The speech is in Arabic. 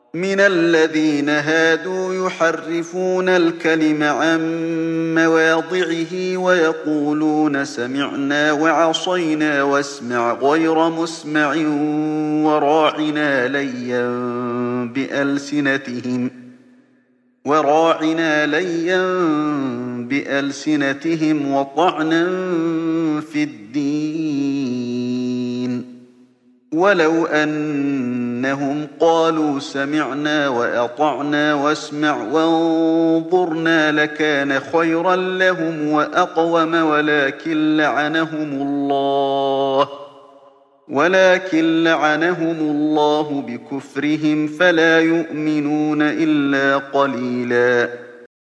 من الذين هادوا يحرفون الكلم عن مواضعه ويقولون سمعنا وعصينا واسمع غير مسمع وراعنا ليا بألسنتهم وطعنا في الدين. ولو أنهم قالوا سمعنا وأطعنا واسمع وانظرنا لكان خيرا لهم وأقوم ولكن لعنهم الله بكفرهم فلا يؤمنون إلا قليلا.